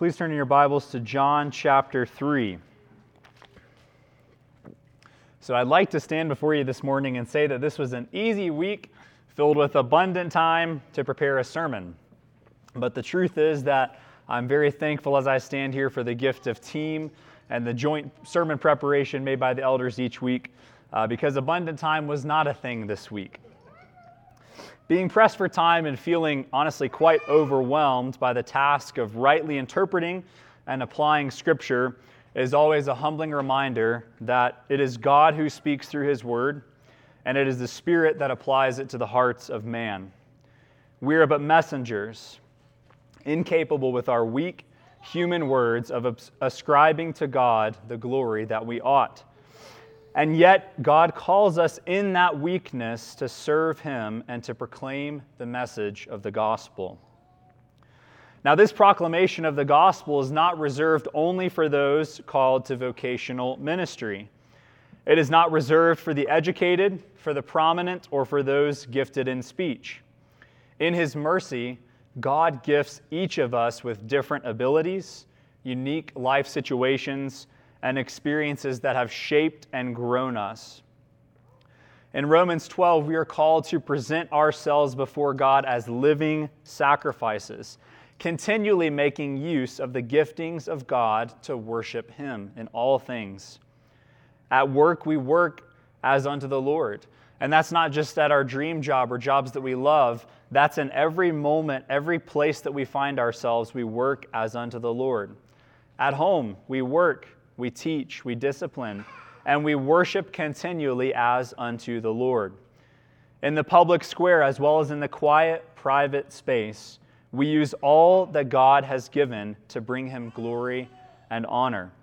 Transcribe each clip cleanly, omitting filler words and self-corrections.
Please turn in your Bibles to John chapter 3. So I'd like to stand before you this morning and say that this was an easy week filled with abundant time to prepare a sermon. But the truth is that I'm very thankful as I stand here for the gift of team and the joint sermon preparation made by the elders each week, because abundant time was not a thing this week. Being pressed for time and feeling honestly quite overwhelmed by the task of rightly interpreting and applying Scripture is always a humbling reminder that it is God who speaks through His Word, and it is the Spirit that applies it to the hearts of man. We are but messengers, incapable with our weak human words of ascribing to God the glory that we ought. And yet, God calls us in that weakness to serve Him and to proclaim the message of the gospel. Now, this proclamation of the gospel is not reserved only for those called to vocational ministry. It is not reserved for the educated, for the prominent, or for those gifted in speech. In His mercy, God gifts each of us with different abilities, unique life situations, and experiences that have shaped and grown us. In Romans 12, we are called to present ourselves before God as living sacrifices, continually making use of the giftings of God to worship Him in all things. At work, we work as unto the Lord. And that's not just at our dream job or jobs that we love. That's in every moment, every place that we find ourselves, we work as unto the Lord. At home, we work, we teach, we discipline, and we worship continually as unto the Lord. In the public square, as well as in the quiet, private space, we use all that God has given to bring Him glory and honor.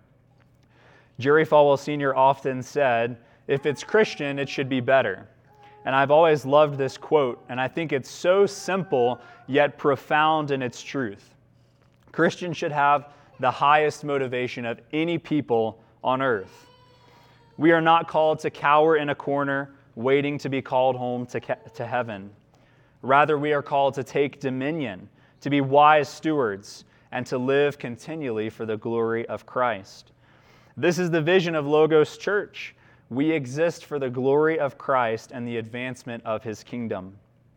Jerry Falwell Sr. often said, "If it's Christian, it should be better." And I've always loved this quote, and I think it's so simple yet profound in its truth. Christians should have the highest motivation of any people on earth. We are not called to cower in a corner, waiting to be called home to heaven. Rather, we are called to take dominion, to be wise stewards, and to live continually for the glory of Christ. This is the vision of Logos Church. We exist for the glory of Christ and the advancement of His kingdom.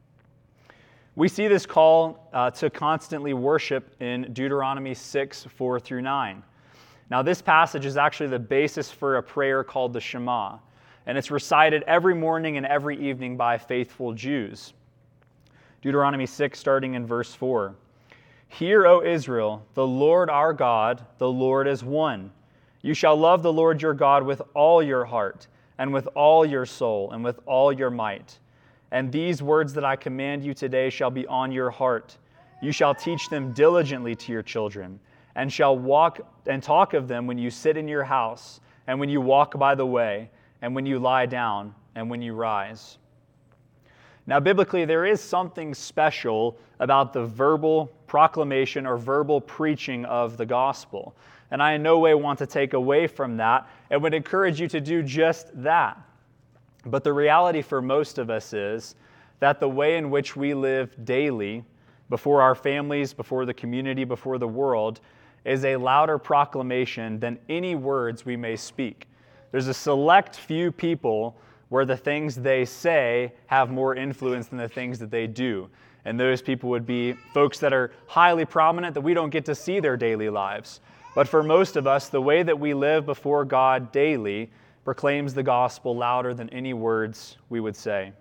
We see this call to constantly worship in Deuteronomy 6, 4 through 9. Now, this passage is actually the basis for a prayer called the Shema, and it's recited every morning and every evening by faithful Jews. Deuteronomy 6, starting in verse 4. "Hear, O Israel, the Lord our God, the Lord is one. You shall love the Lord your God with all your heart, and with all your soul, and with all your might. And these words that I command you today shall be on your heart. You shall teach them diligently to your children, and shall walk and talk of them when you sit in your house, and when you walk by the way, and when you lie down, and when you rise." Now, biblically, there is something special about the verbal proclamation or verbal preaching of the gospel. And I in no way want to take away from that and would encourage you to do just that. But the reality for most of us is that the way in which we live daily, before our families, before the community, before the world, is a louder proclamation than any words we may speak. There's a select few people where the things they say have more influence than the things that they do. And those people would be folks that are highly prominent that we don't get to see their daily lives. But for most of us, the way that we live before God daily proclaims the gospel louder than any words we would say.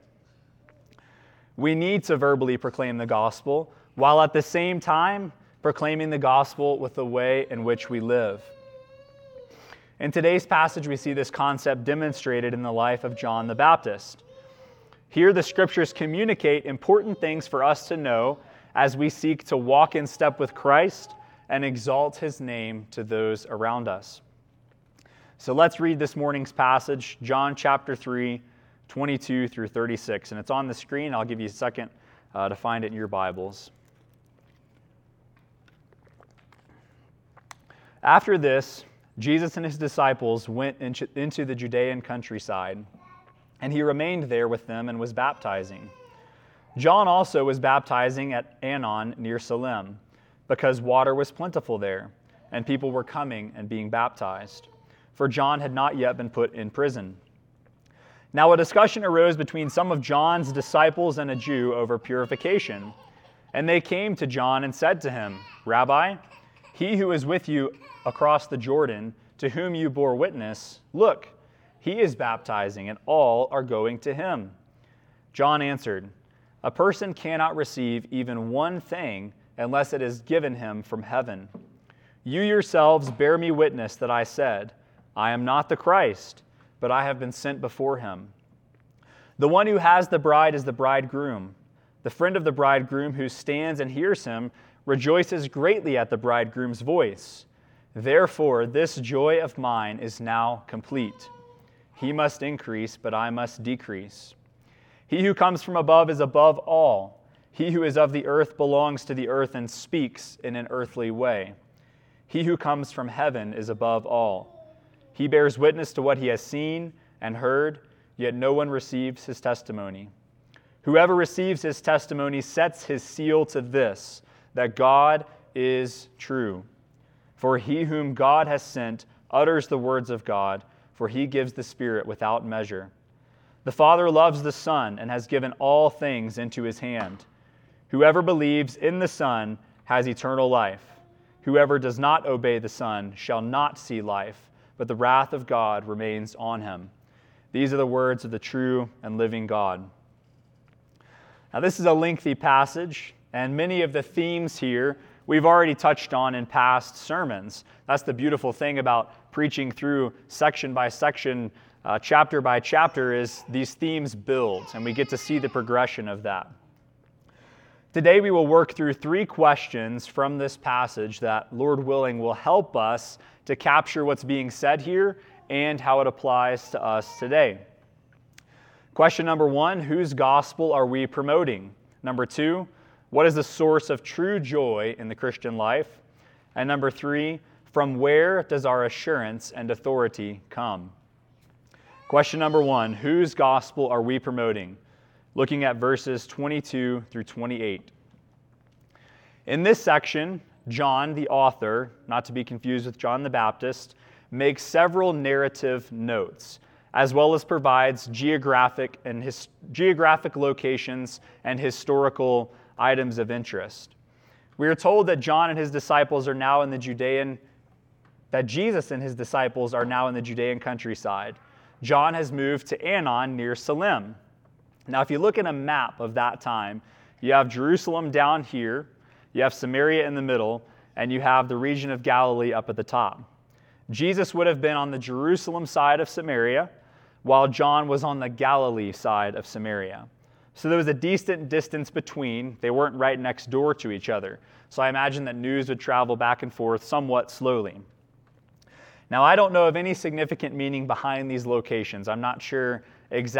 We need to verbally proclaim the gospel, while at the same time proclaiming the gospel with the way in which we live. In today's passage, we see this concept demonstrated in the life of John the Baptist. Here, the Scriptures communicate important things for us to know as we seek to walk in step with Christ and exalt His name to those around us. So let's read this morning's passage, John chapter 3, 22 through 36. And it's on the screen. I'll give you a second to find it in your Bibles. After this, Jesus and His disciples went into the Judean countryside, and He remained there with them and was baptizing. John also was baptizing at Aenon near Salim, because water was plentiful there, and people were coming and being baptized, for John had not yet been put in prison. Now a discussion arose between some of John's disciples and a Jew over purification. And they came to John and said to him, "Rabbi, he who is with you across the Jordan, to whom you bore witness, look, he is baptizing, and all are going to him." John answered, "A person cannot receive even one thing unless it is given him from heaven. You yourselves bear me witness that I said, 'I am not the Christ, but I have been sent before him.' The one who has the bride is the bridegroom. The friend of the bridegroom who stands and hears him rejoices greatly at the bridegroom's voice. Therefore, this joy of mine is now complete. He must increase, but I must decrease. He who comes from above is above all. He who is of the earth belongs to the earth and speaks in an earthly way. He who comes from heaven is above all. He bears witness to what he has seen and heard, yet no one receives his testimony. Whoever receives his testimony sets his seal to this, that God is true. For he whom God has sent utters the words of God, for he gives the Spirit without measure. The Father loves the Son and has given all things into his hand. Whoever believes in the Son has eternal life. Whoever does not obey the Son shall not see life, but the wrath of God remains on him. These are the words of the true and living God." Now, this is a lengthy passage, and many of the themes here we've already touched on in past sermons. That's the beautiful thing about preaching through section by section, chapter by chapter, is these themes build, and we get to see the progression of that. Today we will work through 3 questions from this passage that, Lord willing, will help us to capture what's being said here and how it applies to us today. Question number 1, whose gospel are we promoting? Number 2, what is the source of true joy in the Christian life? And number 3, from where does our assurance and authority come? Question number 1, whose gospel are we promoting? Looking at verses 22 through 28. In this section, John, the author, not to be confused with John the Baptist, makes several narrative notes, as well as provides geographic locations and historical items of interest. We are told that John and his disciples are now in the Jesus and his disciples are now in the Judean countryside. John has moved to Aenon near Salim. Now, if you look at a map of that time, you have Jerusalem down here, you have Samaria in the middle, and you have the region of Galilee up at the top. Jesus would have been on the Jerusalem side of Samaria, while John was on the Galilee side of Samaria. So there was a decent distance between. They weren't right next door to each other. So I imagine that news would travel back and forth somewhat slowly. Now, I don't know of any significant meaning behind these locations. I'm not sure if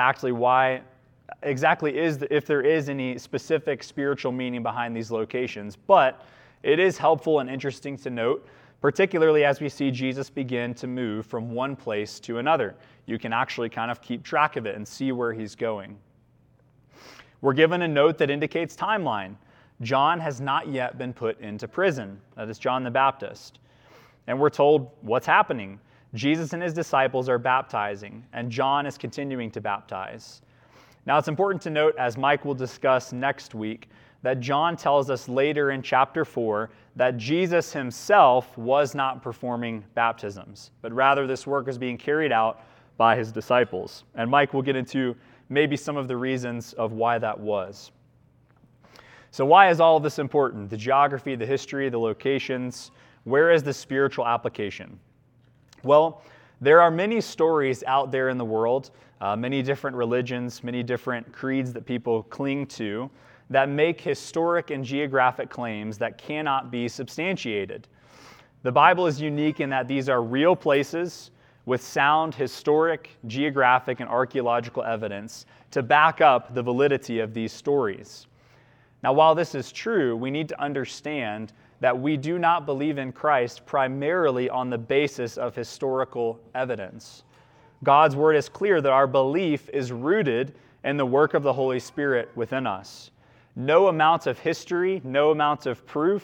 there is any specific spiritual meaning behind these locations, but it is helpful and interesting to note, particularly as we see Jesus begin to move from one place to another. You can actually kind of keep track of it and see where he's going. We're given a note that indicates timeline. John has not yet been put into prison. That is John the Baptist. And we're told what's happening. Jesus and his disciples are baptizing, and John is continuing to baptize. Now, it's important to note, as Mike will discuss next week, that John tells us later in chapter 4 that Jesus himself was not performing baptisms, but rather this work is being carried out by his disciples. And Mike will get into maybe some of the reasons of why that was. So why is all of this important? The geography, the history, the locations. Where is the spiritual application? Well, there are many stories out there in the world, many different religions, many different creeds that people cling to, that make historic and geographic claims that cannot be substantiated. The Bible is unique in that these are real places with sound historic, geographic, and archaeological evidence to back up the validity of these stories. Now, while this is true, we need to understand that we do not believe in Christ primarily on the basis of historical evidence. God's word is clear that our belief is rooted in the work of the Holy Spirit within us. No amount of history, no amount of proof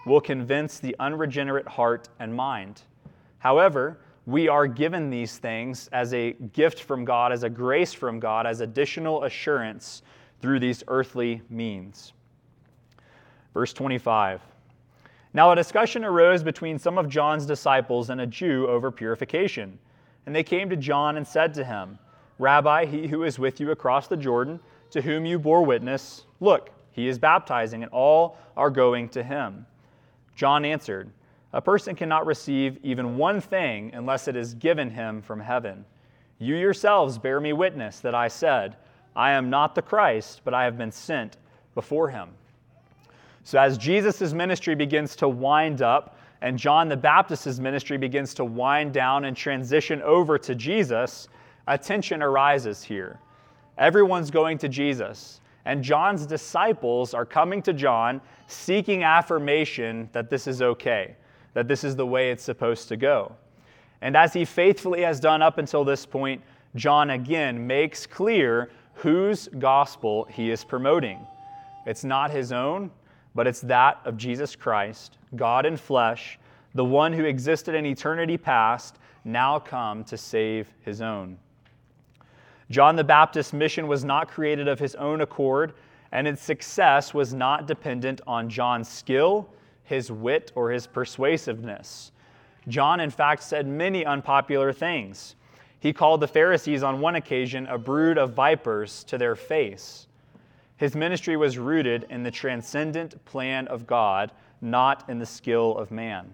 will convince the unregenerate heart and mind. However, we are given these things as a gift from God, as a grace from God, as additional assurance through these earthly means. Verse 25. Now a discussion arose between some of John's disciples and a Jew over purification. And they came to John and said to him, Rabbi, he who is with you across the Jordan, to whom you bore witness, look, he is baptizing, and all are going to him. John answered, A person cannot receive even one thing unless it is given him from heaven. You yourselves bear me witness that I said, I am not the Christ, but I have been sent before him. So as Jesus' ministry begins to wind up, and John the Baptist's ministry begins to wind down and transition over to Jesus, a tension arises here. Everyone's going to Jesus, and John's disciples are coming to John seeking affirmation that this is okay, that this is the way it's supposed to go. And as he faithfully has done up until this point, John again makes clear whose gospel he is promoting. It's not his own, but it's that of Jesus Christ, God in flesh, the one who existed in eternity past, now come to save his own. John the Baptist's mission was not created of his own accord, and its success was not dependent on John's skill, his wit, or his persuasiveness. John, in fact, said many unpopular things. He called the Pharisees on one occasion a brood of vipers to their face. His ministry was rooted in the transcendent plan of God, not in the skill of man.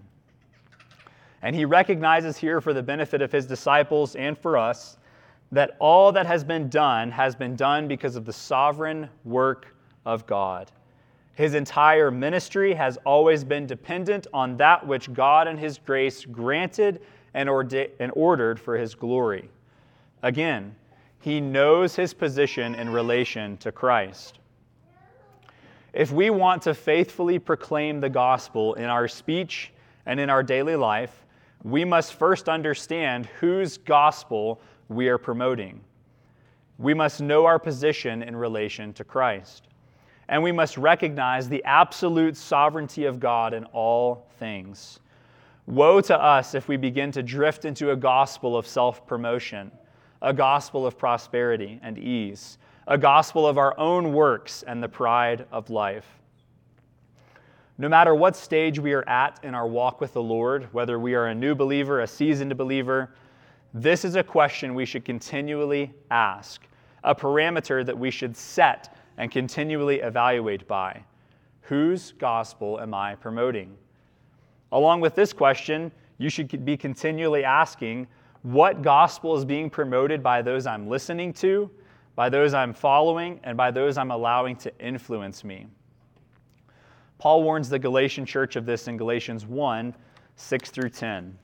And he recognizes here, for the benefit of his disciples and for us, that all that has been done because of the sovereign work of God. His entire ministry has always been dependent on that which God in his grace granted and ordered for his glory. Again, he knows his position in relation to Christ. If we want to faithfully proclaim the gospel in our speech and in our daily life, we must first understand whose gospel we are promoting. We must know our position in relation to Christ. And we must recognize the absolute sovereignty of God in all things. Woe to us if we begin to drift into a gospel of self-promotion, a gospel of prosperity and ease, a gospel of our own works and the pride of life. No matter what stage we are at in our walk with the Lord, whether we are a new believer, a seasoned believer, this is a question we should continually ask, a parameter that we should set and continually evaluate by. Whose gospel am I promoting? Along with this question, you should be continually asking, what gospel is being promoted by those I'm listening to, by those I'm following, and by those I'm allowing to influence me? Paul warns the Galatian church of this in Galatians 1, 6 through 10.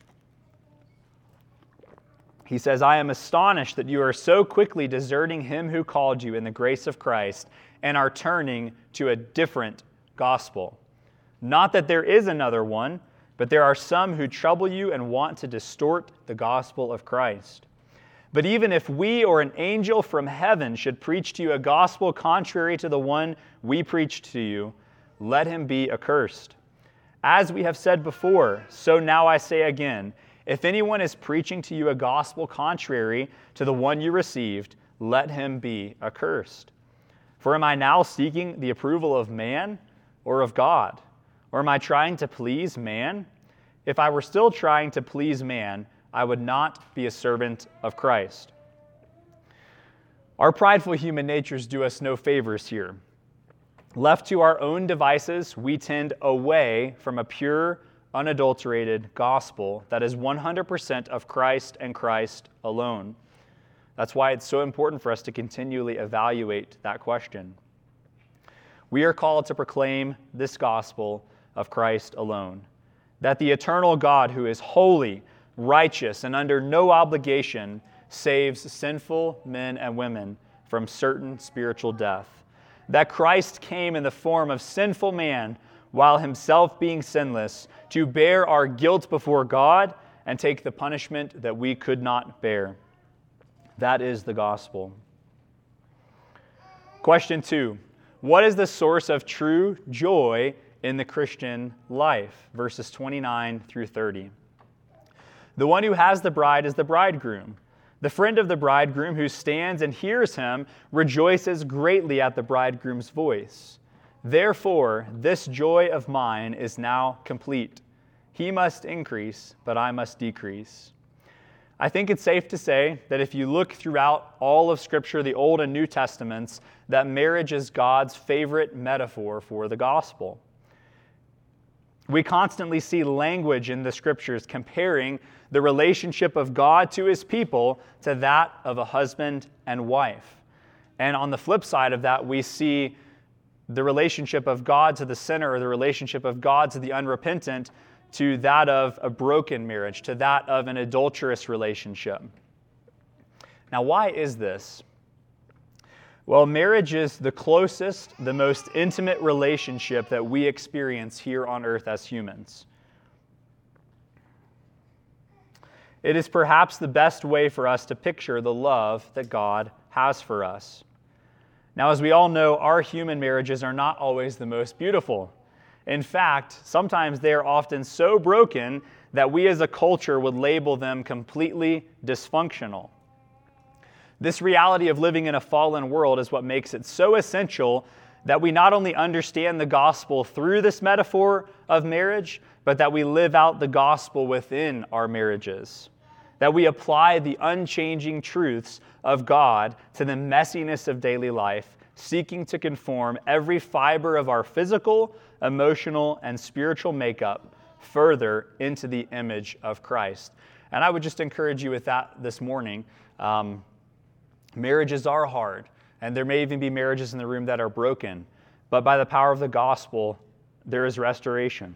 He says, I am astonished that you are so quickly deserting him who called you in the grace of Christ and are turning to a different gospel. Not that there is another one, but there are some who trouble you and want to distort the gospel of Christ. But even if we or an angel from heaven should preach to you a gospel contrary to the one we preached to you, let him be accursed. As we have said before, so now I say again, if anyone is preaching to you a gospel contrary to the one you received, let him be accursed. For am I now seeking the approval of man or of God? Or am I trying to please man? If I were still trying to please man, I would not be a servant of Christ. Our prideful human natures do us no favors here. Left to our own devices, we tend away from a pure, unadulterated gospel that is 100% of Christ and Christ alone. That's why it's so important for us to continually evaluate that question. We are called to proclaim this gospel of Christ alone, that the eternal God who is holy, righteous, and under no obligation saves sinful men and women from certain spiritual death, that Christ came in the form of sinful man while himself being sinless, to bear our guilt before God and take the punishment that we could not bear. That is the gospel. Question 2. What is the source of true joy in the Christian life, verses 29 through 30. The one who has the bride is the bridegroom. The friend of the bridegroom who stands and hears him rejoices greatly at the bridegroom's voice. Therefore, this joy of mine is now complete. He must increase, but I must decrease. I think it's safe to say that if you look throughout all of Scripture, the Old and New Testaments, that marriage is God's favorite metaphor for the gospel. We constantly see language in the Scriptures comparing the relationship of God to His people to that of a husband and wife. And on the flip side of that, we see the relationship of God to the sinner, or the relationship of God to the unrepentant, to that of a broken marriage, to that of an adulterous relationship. Now, why is this? Well, marriage is the closest, the most intimate relationship that we experience here on earth as humans. It is perhaps the best way for us to picture the love that God has for us. Now, as we all know, our human marriages are not always the most beautiful. In fact, sometimes they are often so broken that we as a culture would label them completely dysfunctional. This reality of living in a fallen world is what makes it so essential that we not only understand the gospel through this metaphor of marriage, but that we live out the gospel within our marriages. That we apply the unchanging truths of God to the messiness of daily life, seeking to conform every fiber of our physical, emotional, and spiritual makeup further into the image of Christ. And I would just encourage you with that this morning. Marriages are hard, and there may even be marriages in the room that are broken, but by the power of the gospel, there is restoration.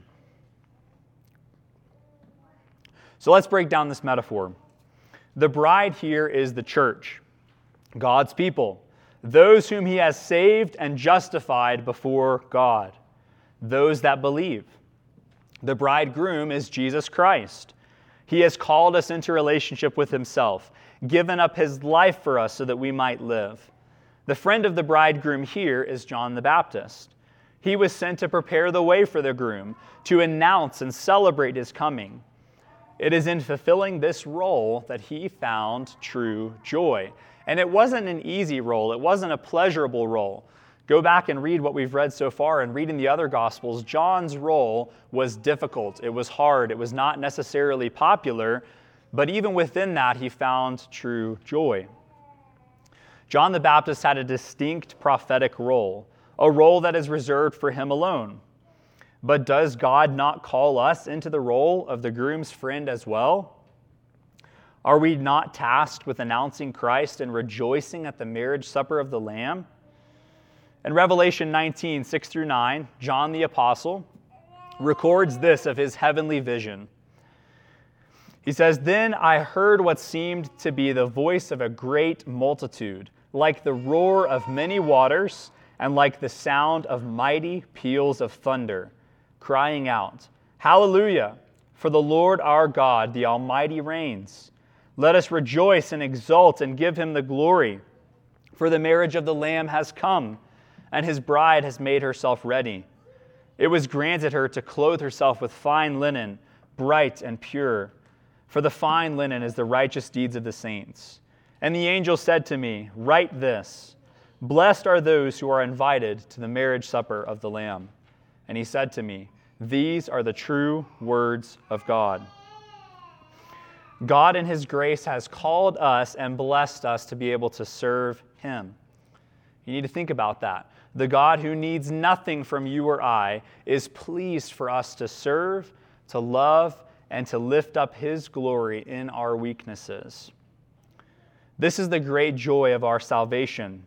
So let's break down this metaphor. The bride here is the church, God's people, those whom He has saved and justified before God, those that believe. The bridegroom is Jesus Christ. He has called us into relationship with Himself, given up His life for us so that we might live. The friend of the bridegroom here is John the Baptist. He was sent to prepare the way for the groom, to announce and celebrate His coming. It is in fulfilling this role that he found true joy. And it wasn't an easy role. It wasn't a pleasurable role. Go back and read what we've read so far, and reading the other Gospels, John's role was difficult. It was hard. It was not necessarily popular, but even within that, he found true joy. John the Baptist had a distinct prophetic role, a role that is reserved for him alone. But does God not call us into the role of the groom's friend as well? Are we not tasked with announcing Christ and rejoicing at the marriage supper of the Lamb? In Revelation 19, 6 through 9, John the Apostle records this of his heavenly vision. He says, "Then I heard what seemed to be the voice of a great multitude, like the roar of many waters, and like the sound of mighty peals of thunder, crying out, 'Hallelujah! For the Lord our God, the Almighty reigns. Let us rejoice and exult and give Him the glory. For the marriage of the Lamb has come, and His bride has made herself ready. It was granted her to clothe herself with fine linen, bright and pure. For the fine linen is the righteous deeds of the saints. And the angel said to me, Write this, Blessed are those who are invited to the marriage supper of the Lamb. And he said to me, These are the true words of God.'" God in His grace has called us and blessed us to be able to serve Him. You need to think about that. The God who needs nothing from you or I is pleased for us to serve, to love, and to lift up His glory in our weaknesses. This is the great joy of our salvation.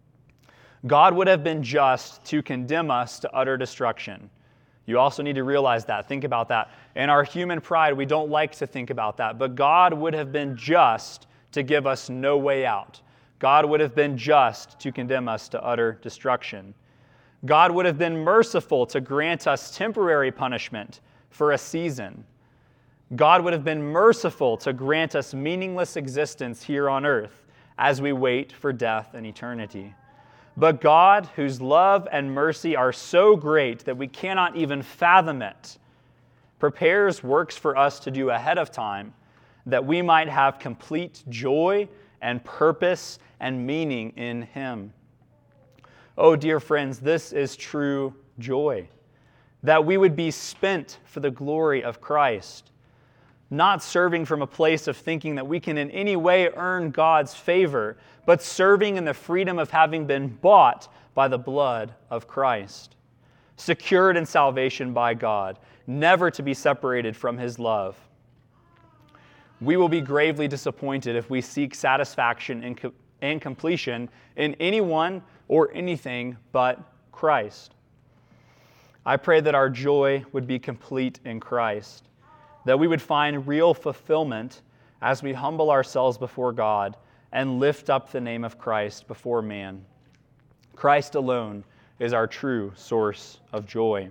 God would have been just to condemn us to utter destruction. You also need to realize that. Think about that. In our human pride, we don't like to think about that. But God would have been just to give us no way out. God would have been just to condemn us to utter destruction. God would have been merciful to grant us temporary punishment for a season. God would have been merciful to grant us meaningless existence here on earth as we wait for death and eternity. But God, whose love and mercy are so great that we cannot even fathom it, prepares works for us to do ahead of time, that we might have complete joy and purpose and meaning in Him. Oh, dear friends, this is true joy, that we would be spent for the glory of Christ, not serving from a place of thinking that we can in any way earn God's favor, but serving in the freedom of having been bought by the blood of Christ, secured in salvation by God, never to be separated from His love. We will be gravely disappointed if we seek satisfaction and completion in anyone or anything but Christ. I pray that our joy would be complete in Christ, that we would find real fulfillment as we humble ourselves before God and lift up the name of Christ before man. Christ alone is our true source of joy.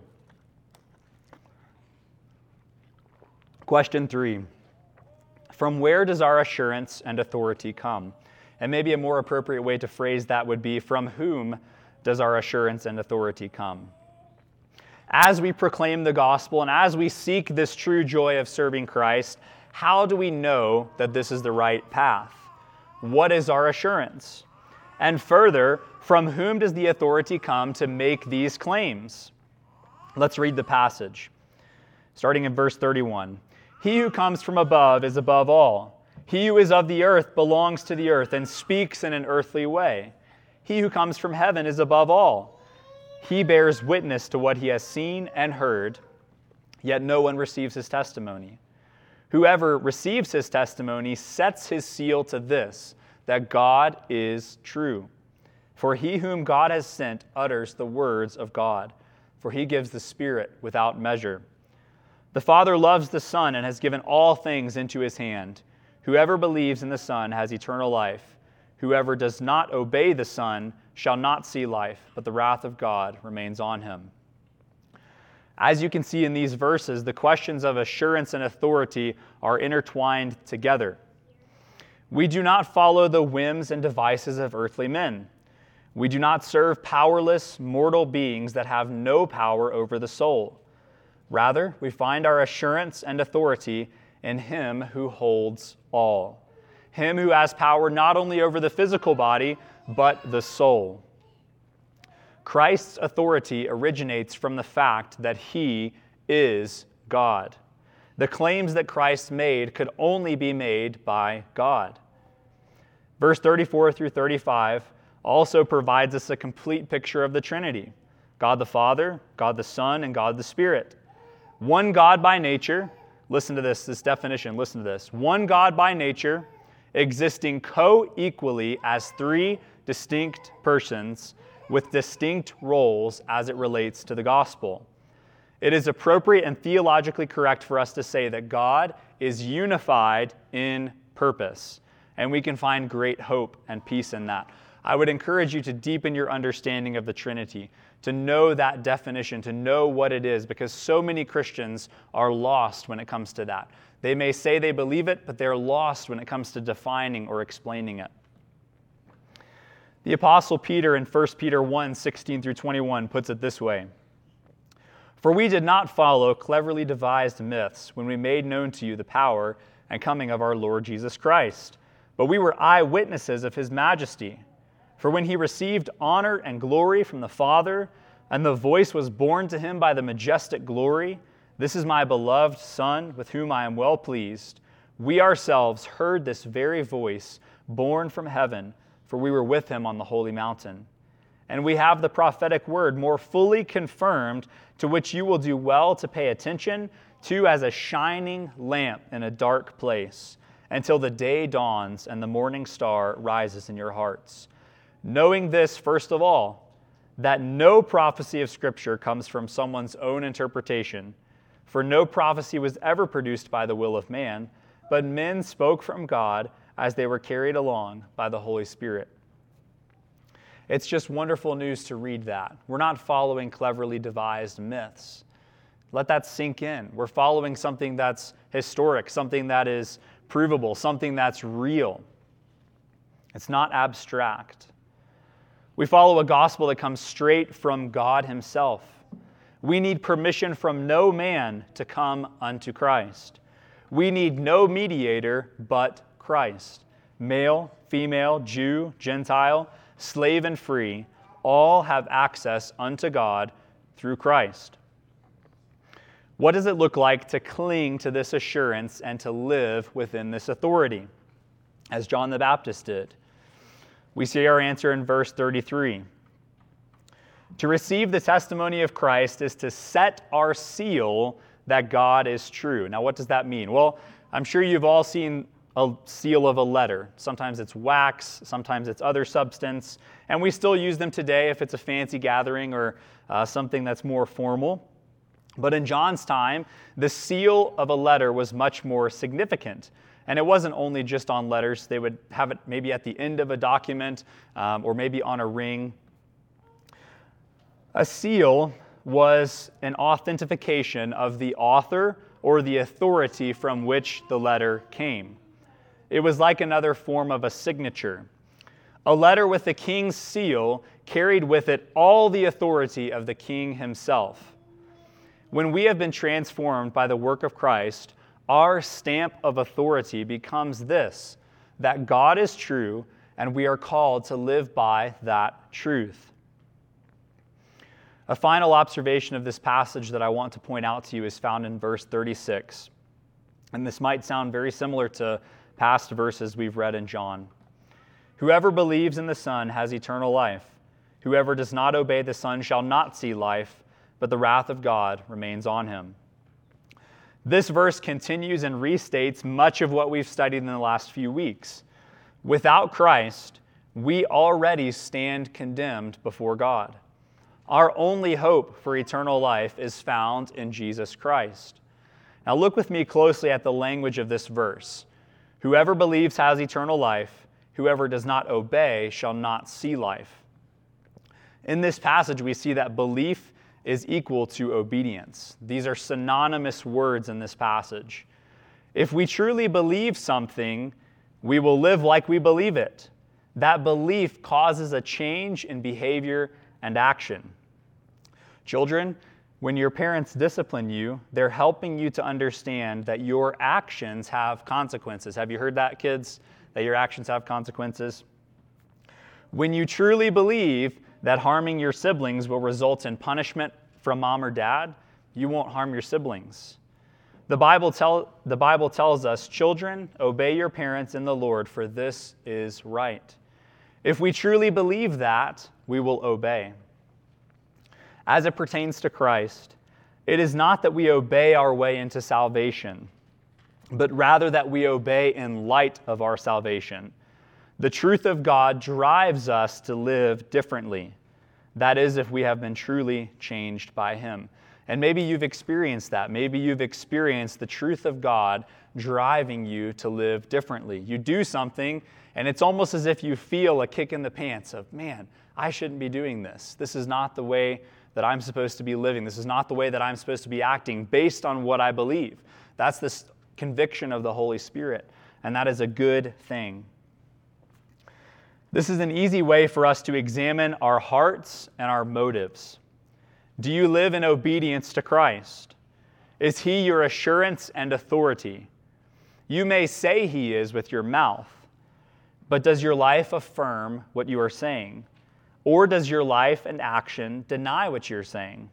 Question 3. From where does our assurance and authority come? And maybe a more appropriate way to phrase that would be, from whom does our assurance and authority come? As we proclaim the gospel and as we seek this true joy of serving Christ, how do we know that this is the right path? What is our assurance? And further, from whom does the authority come to make these claims? Let's read the passage. Starting in verse 31. He who comes from above is above all. He who is of the earth belongs to the earth and speaks in an earthly way. He who comes from heaven is above all. He bears witness to what he has seen and heard, yet no one receives his testimony. Whoever receives his testimony sets his seal to this, that God is true. For he whom God has sent utters the words of God, for he gives the Spirit without measure. The Father loves the Son and has given all things into his hand. Whoever believes in the Son has eternal life. Whoever does not obey the Son shall not see life, but the wrath of God remains on him. As you can see in these verses, the questions of assurance and authority are intertwined together. We do not follow the whims and devices of earthly men. We do not serve powerless, mortal beings that have no power over the soul. Rather, we find our assurance and authority in Him who holds all. Him who has power not only over the physical body, but the soul. Christ's authority originates from the fact that He is God. The claims that Christ made could only be made by God. Verse 34 through 35 also provides us a complete picture of the Trinity: God the Father, God the Son, and God the Spirit. One God by nature, listen to this definition, listen to this. One God by nature, existing co-equally as three distinct persons with distinct roles as it relates to the gospel. It is appropriate and theologically correct for us to say that God is unified in purpose, and we can find great hope and peace in that. I would encourage you to deepen your understanding of the Trinity, to know that definition, to know what it is, because so many Christians are lost when it comes to that. They may say they believe it, but they're lost when it comes to defining or explaining it. The Apostle Peter in 1 Peter 1, 16 through 21 puts it this way: For we did not follow cleverly devised myths when we made known to you the power and coming of our Lord Jesus Christ, but we were eyewitnesses of His majesty. For when He received honor and glory from the Father, and the voice was borne to Him by the majestic glory, "This is my beloved Son, with whom I am well pleased," we ourselves heard this very voice borne from heaven, for we were with Him on the holy mountain. And we have the prophetic word more fully confirmed, to which you will do well to pay attention to as a shining lamp in a dark place, until the day dawns and the morning star rises in your hearts. Knowing this, first of all, that no prophecy of Scripture comes from someone's own interpretation, for no prophecy was ever produced by the will of man, but men spoke from God as they were carried along by the Holy Spirit. It's just wonderful news to read that. We're not following cleverly devised myths. Let that sink in. We're following something that's historic, something that is provable, something that's real. It's not abstract. We follow a gospel that comes straight from God himself. We need permission from no man to come unto Christ. We need no mediator but Christ. Male, female, Jew, Gentile, slave and free, all have access unto God through Christ. What does it look like to cling to this assurance and to live within this authority, as John the Baptist did? We see our answer in verse 33. To receive the testimony of Christ is to set our seal that God is true. Now, what does that mean? Well, I'm sure you've all seen a seal of a letter. Sometimes it's wax, sometimes it's other substance, and we still use them today if it's a fancy gathering or something that's more formal. But in John's time, the seal of a letter was much more significant. And it wasn't only just on letters. They would have it maybe at the end of a document or maybe on a ring. A seal was an authentication of the author or the authority from which the letter came. It was like another form of a signature. A letter with the king's seal carried with it all the authority of the king himself. When we have been transformed by the work of Christ, our stamp of authority becomes this, that God is true and we are called to live by that truth. A final observation of this passage that I want to point out to you is found in verse 36. And this might sound very similar to past verses we've read in John. Whoever believes in the Son has eternal life. Whoever does not obey the Son shall not see life, but the wrath of God remains on him. This verse continues and restates much of what we've studied in the last few weeks. Without Christ, we already stand condemned before God. Our only hope for eternal life is found in Jesus Christ. Now look with me closely at the language of this verse. Whoever believes has eternal life. Whoever does not obey shall not see life. In this passage, we see that belief is equal to obedience. These are synonymous words in this passage. If we truly believe something, we will live like we believe it. That belief causes a change in behavior and action. Children, when your parents discipline you, they're helping you to understand that your actions have consequences. Have you heard that, kids? That your actions have consequences? When you truly believe that harming your siblings will result in punishment from mom or dad, you won't harm your siblings. The Bible tells us, children, obey your parents in the Lord, for this is right. If we truly believe that, we will obey. As it pertains to Christ, it is not that we obey our way into salvation, but rather that we obey in light of our salvation. The truth of God drives us to live differently. That is, if we have been truly changed by Him. And maybe you've experienced that. Maybe you've experienced the truth of God driving you to live differently. You do something, and it's almost as if you feel a kick in the pants of, man, I shouldn't be doing this. This is not the way that I'm supposed to be living. This is not the way that I'm supposed to be acting based on what I believe. That's this conviction of the Holy Spirit, and that is a good thing. This is an easy way for us to examine our hearts and our motives. Do you live in obedience to Christ? Is He your assurance and authority? You may say He is with your mouth, but does your life affirm what you are saying? Or does your life and action deny what you're saying?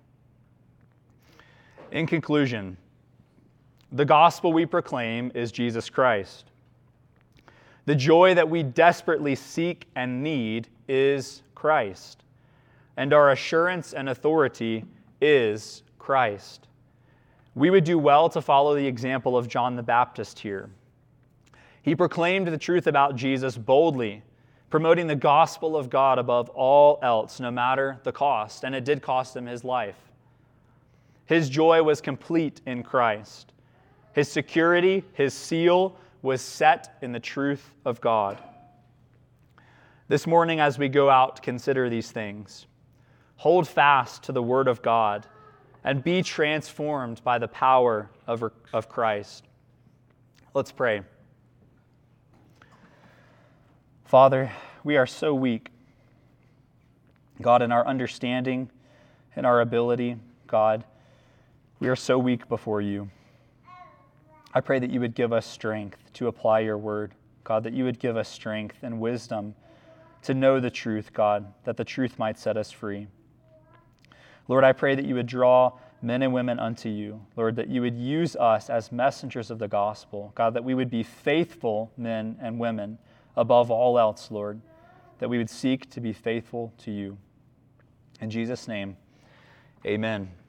In conclusion, the gospel we proclaim is Jesus Christ. The joy that we desperately seek and need is Christ. And our assurance and authority is Christ. We would do well to follow the example of John the Baptist here. He proclaimed the truth about Jesus boldly, promoting the gospel of God above all else, no matter the cost, and it did cost him his life. His joy was complete in Christ. His security, his seal, was set in the truth of God. This morning, as we go out to consider these things, hold fast to the Word of God and be transformed by the power of Christ. Let's pray. Father, we are so weak. God, in our understanding, in our ability, God, we are so weak before you. I pray that you would give us strength to apply your word. God, that you would give us strength and wisdom to know the truth, God, that the truth might set us free. Lord, I pray that you would draw men and women unto you. Lord, that you would use us as messengers of the gospel. God, that we would be faithful men and women above all else, Lord, that we would seek to be faithful to you. In Jesus' name, amen.